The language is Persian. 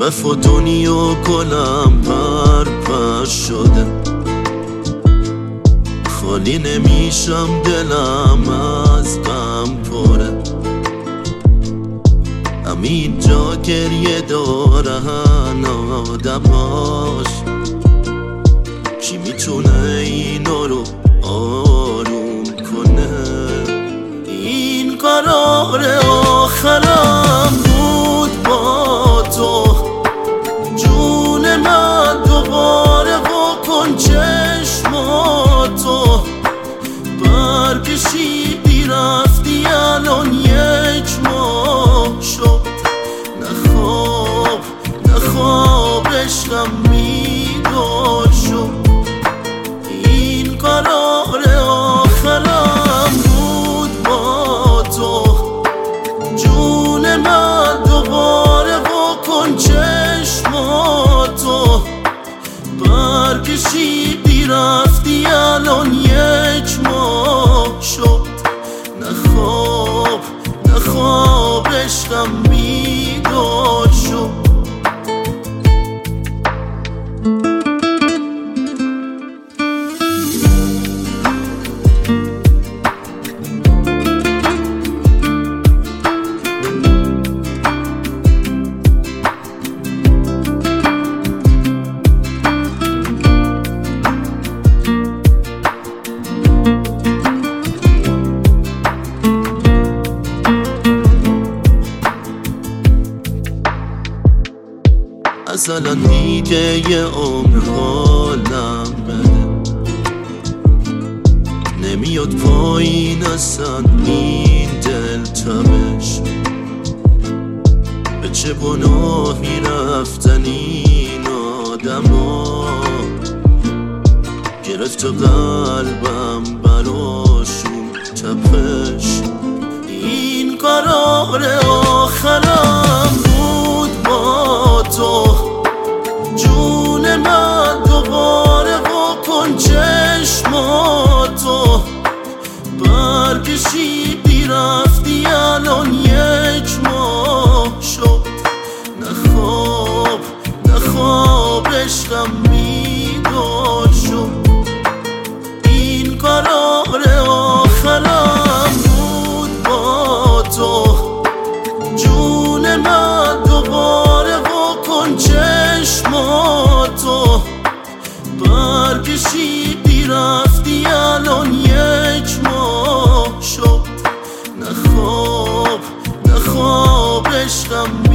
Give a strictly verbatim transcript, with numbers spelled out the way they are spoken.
کف و دنیا گلم پرپر شده، خالی نمیشم دلم از غم پره. همین جا گریه دارن آدماش، کی میتونه اینا رو آروم کنه؟ این قرار آخرم بود با تو، جون من دوباره واکن چشماتو. برکشیدی رفتی الان یک ماه شد، نخواب نخواب عشقم بیدار شد. این قرار آخرم بود با تو، جون من دوباره واکن چشماتو. برکشیدی رفتی الان یک ماه شد، نخواب نخواب عشقم بیدار شد. مثلا دیگه یه عمر حالم بده، نمیاد پایین اصلا این دل تبش. به چه گناهی رفتن این آدم ها، گرفت قلبم براشون تپش. این قرار آخرم بود با تو، جون من دوباره واکن چشماتو. برکشیدی رفتی الان یک ماه شد، نخواب نخواب عشقم بیدار شد. این قرار آخرم بود با تو، جون من دوباره واکن چشماتو. برکشیدی رفتی الان یک ماه شد، نخواب نخواب عشقم